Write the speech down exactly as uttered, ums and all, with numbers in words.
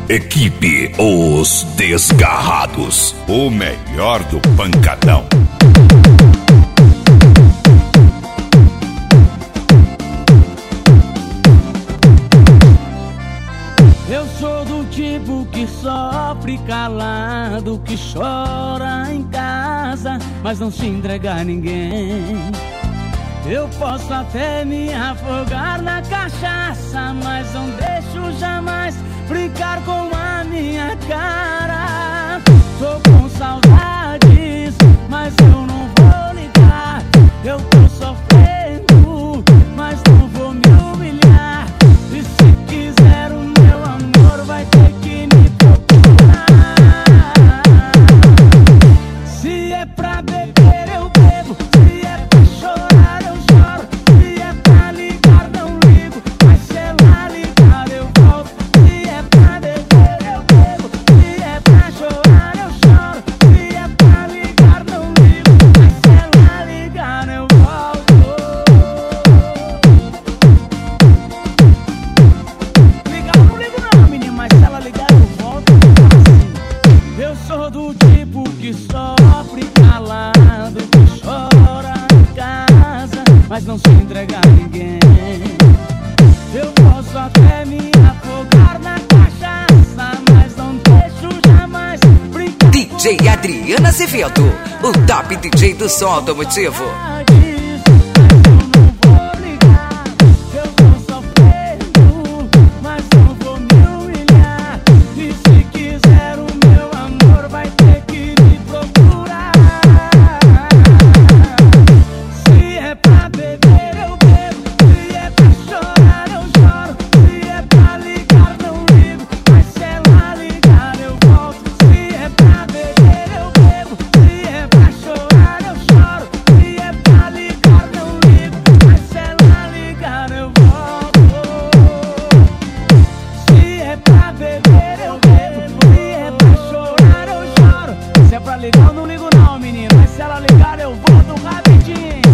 Equipe Os Desgarrados, o melhor do pancadão. Eu sou do tipo que sofre calado, que chora em casa, mas não se entrega a ninguém. Eu posso até me afogar na cachaça, mas não deixo jamais brincar com a minha cara. Tô com saudades, mas eu não vou ligar. Eu tô sofrendo, mas não vou me humilhar. E se quiser o meu amor, vai ter que me procurar. Se é pra beber, eu bebo. Se é pra chorar, eu choro. Se é pra ligar, não ligo. Mas se ela ligar, eu volto. Se é pra beber, eu bebo. Se é pra chorar, eu choro. Se é pra ligar, não ligo. Mas se ela ligar, eu volto. Ligar, eu não ligo não, menino. Mas se ela ligar, eu volto. Eu sou do tipo que sofre calado, que chora em casa, mas não se entrega a ninguém. Eu posso até me afogar na cachaça, mas não deixo jamais brincar. D J Adriana Azevedo, o top D J do som automotivo. Ligar, eu não ligo não, menino. Mas se ela ligar, eu volto rapidinho.